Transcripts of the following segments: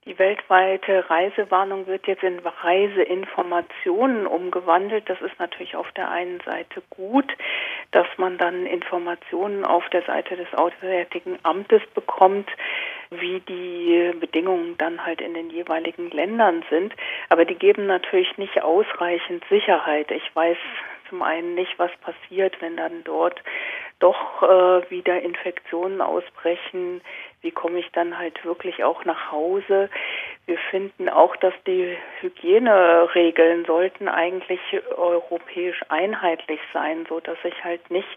Die weltweite Reisewarnung wird jetzt in Reiseinformationen umgewandelt. Das ist natürlich auf der einen Seite gut, dass man dann Informationen auf der Seite des Auswärtigen Amtes bekommt, wie die Bedingungen dann halt in den jeweiligen Ländern sind. Aber die geben natürlich nicht ausreichend Sicherheit. Ich weiß zum einen nicht, was passiert, wenn dann dort doch wieder Infektionen ausbrechen. Wie komme ich dann halt wirklich auch nach Hause? Wir finden auch, dass die Hygieneregeln sollten eigentlich europäisch einheitlich sein, so dass ich halt nicht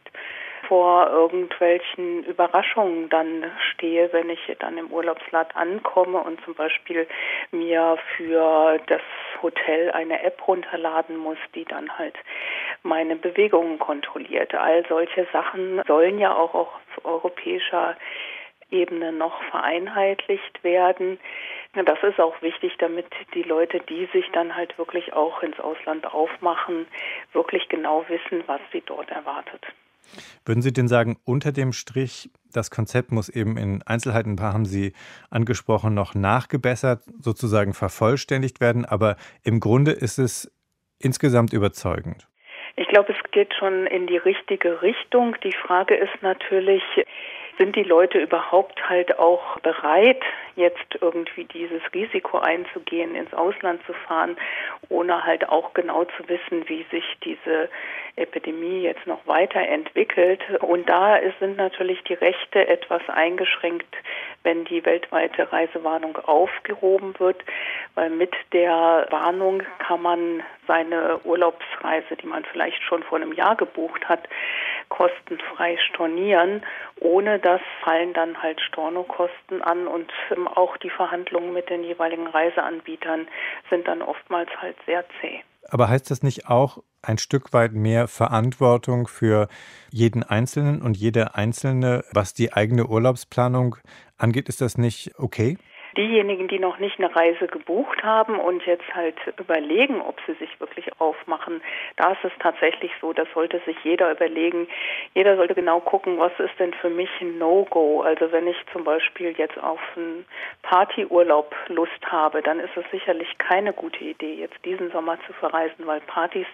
vor irgendwelchen Überraschungen dann stehe, wenn ich dann im Urlaubsland ankomme und zum Beispiel mir für das Hotel eine App runterladen muss, die dann halt meine Bewegungen kontrolliert. All solche Sachen sollen ja auch auf europäischer Ebene noch vereinheitlicht werden. Das ist auch wichtig, damit die Leute, die sich dann halt wirklich auch ins Ausland aufmachen, wirklich genau wissen, was sie dort erwartet. Würden Sie denn sagen, unter dem Strich, das Konzept muss eben in Einzelheiten, ein paar haben Sie angesprochen, noch nachgebessert, sozusagen vervollständigt werden, aber im Grunde ist es insgesamt überzeugend? Ich glaube, es geht schon in die richtige Richtung. Die Frage ist natürlich, sind die Leute überhaupt halt auch bereit, jetzt irgendwie dieses Risiko einzugehen, ins Ausland zu fahren, ohne halt auch genau zu wissen, wie sich diese Epidemie jetzt noch weiterentwickelt. Und da sind natürlich die Rechte etwas eingeschränkt, wenn die weltweite Reisewarnung aufgehoben wird, weil mit der Warnung kann man seine Urlaubsreise, die man vielleicht schon vor einem Jahr gebucht hat, kostenfrei stornieren. Ohne das fallen dann halt Stornokosten an und auch die Verhandlungen mit den jeweiligen Reiseanbietern sind dann oftmals halt sehr zäh. Aber heißt das nicht auch ein Stück weit mehr Verantwortung für jeden Einzelnen und jede Einzelne, was die eigene Urlaubsplanung angeht? Ist das nicht okay? Diejenigen, die noch nicht eine Reise gebucht haben und jetzt halt überlegen, ob sie sich wirklich aufmachen, da ist es tatsächlich so, das sollte sich jeder überlegen. Jeder sollte genau gucken, was ist denn für mich ein No-Go. Also wenn ich zum Beispiel jetzt auf einen Partyurlaub Lust habe, dann ist es sicherlich keine gute Idee, jetzt diesen Sommer zu verreisen, weil Partys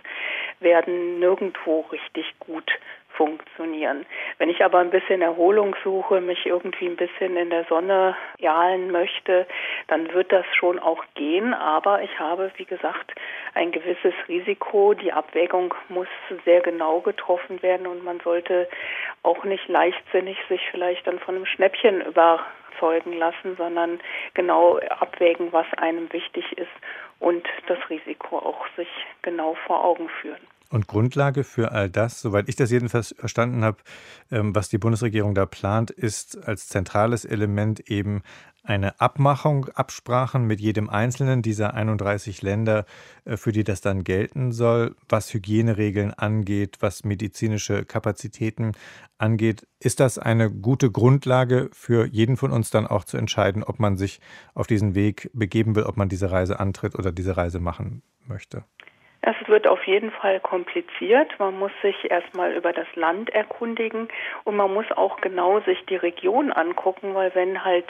werden nirgendwo richtig gut funktionieren. Wenn ich aber ein bisschen Erholung suche, mich irgendwie ein bisschen in der Sonne erden möchte, dann wird das schon auch gehen. Aber ich habe, wie gesagt, ein gewisses Risiko. Die Abwägung muss sehr genau getroffen werden und man sollte auch nicht leichtsinnig sich vielleicht dann von einem Schnäppchen überzeugen lassen, sondern genau abwägen, was einem wichtig ist und das Risiko auch sich genau vor Augen führen. Und Grundlage für all das, soweit ich das jedenfalls verstanden habe, was die Bundesregierung da plant, ist als zentrales Element eben eine Abmachung, Absprachen mit jedem einzelnen dieser 31 Länder, für die das dann gelten soll, was Hygieneregeln angeht, was medizinische Kapazitäten angeht. Ist das eine gute Grundlage für jeden von uns dann auch zu entscheiden, ob man sich auf diesen Weg begeben will, ob man diese Reise antritt oder diese Reise machen möchte? Es wird auf jeden Fall kompliziert. Man muss sich erstmal über das Land erkundigen und man muss auch genau sich die Region angucken, weil wenn halt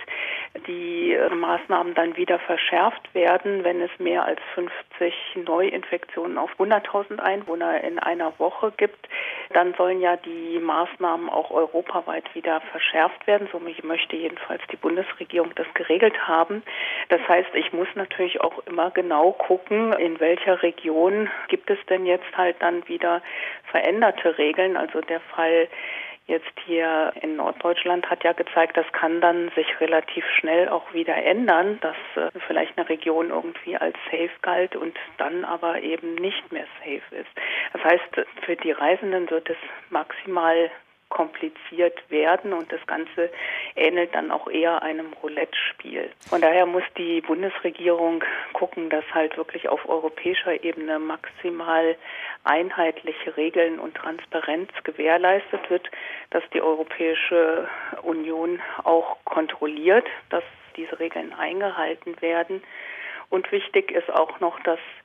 die Maßnahmen dann wieder verschärft werden, wenn es mehr als 50 Neuinfektionen auf 100.000 Einwohner in einer Woche gibt, dann sollen ja die Maßnahmen auch europaweit wieder verschärft werden. So möchte jedenfalls die Bundesregierung das geregelt haben. Das heißt, ich muss natürlich auch immer genau gucken, in welcher Region gibt es denn jetzt halt dann wieder veränderte Regeln. Also der Fall jetzt hier in Norddeutschland hat ja gezeigt, das kann dann sich relativ schnell auch wieder ändern, dass vielleicht eine Region irgendwie als safe galt und dann aber eben nicht mehr safe ist. Das heißt, für die Reisenden wird es maximal kompliziert werden und das Ganze ähnelt dann auch eher einem Roulette-Spiel. Von daher muss die Bundesregierung gucken, dass halt wirklich auf europäischer Ebene maximal einheitliche Regeln und Transparenz gewährleistet wird, dass die Europäische Union auch kontrolliert, dass diese Regeln eingehalten werden. Und wichtig ist auch noch, dass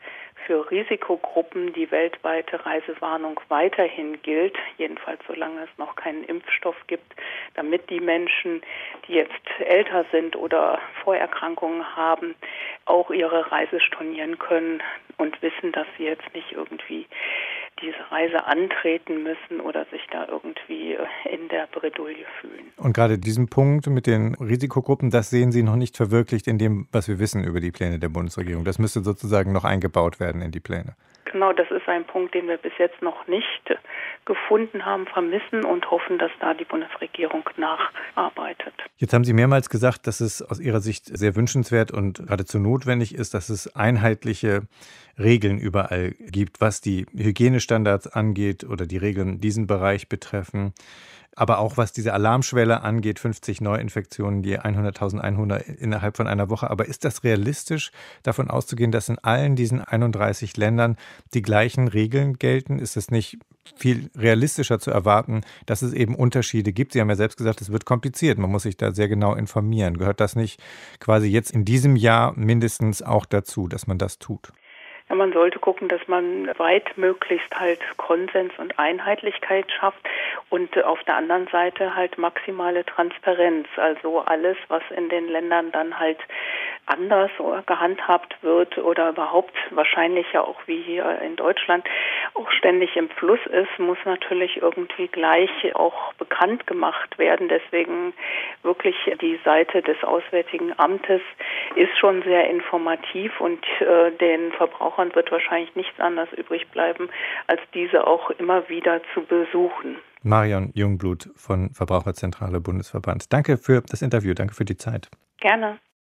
für Risikogruppen die weltweite Reisewarnung weiterhin gilt, jedenfalls solange es noch keinen Impfstoff gibt, damit die Menschen, die jetzt älter sind oder Vorerkrankungen haben, auch ihre Reise stornieren können und wissen, dass sie jetzt nicht irgendwie diese Reise antreten müssen oder sich da irgendwie in der Bredouille fühlen. Und gerade diesen Punkt mit den Risikogruppen, das sehen Sie noch nicht verwirklicht in dem, was wir wissen über die Pläne der Bundesregierung. Das müsste sozusagen noch eingebaut werden in die Pläne. Genau, das ist ein Punkt, den wir bis jetzt noch nicht gefunden haben, vermissen und hoffen, dass da die Bundesregierung nacharbeitet. Jetzt haben Sie mehrmals gesagt, dass es aus Ihrer Sicht sehr wünschenswert und geradezu notwendig ist, dass es einheitliche Regeln überall gibt, was die Hygienestandards angeht oder die Regeln diesen Bereich betreffen. Aber auch was diese Alarmschwelle angeht, 50 Neuinfektionen, die 100.000 Einwohner innerhalb von einer Woche. Aber ist das realistisch, davon auszugehen, dass in allen diesen 31 Ländern die gleichen Regeln gelten? Ist es nicht viel realistischer zu erwarten, dass es eben Unterschiede gibt? Sie haben ja selbst gesagt, es wird kompliziert. Man muss sich da sehr genau informieren. Gehört das nicht quasi jetzt in diesem Jahr mindestens auch dazu, dass man das tut? Ja, man sollte gucken, dass man weitmöglichst halt Konsens und Einheitlichkeit schafft und auf der anderen Seite halt maximale Transparenz. Also alles, was in den Ländern dann halt anders gehandhabt wird oder überhaupt wahrscheinlich ja auch wie hier in Deutschland auch ständig im Fluss ist, muss natürlich irgendwie gleich auch bekannt gemacht werden. Deswegen wirklich die Seite des Auswärtigen Amtes ist schon sehr informativ und den Verbrauchern wird wahrscheinlich nichts anderes übrig bleiben, als diese auch immer wieder zu besuchen. Marion Jungblut von Verbraucherzentrale Bundesverband. Danke für das Interview, danke für die Zeit. Gerne.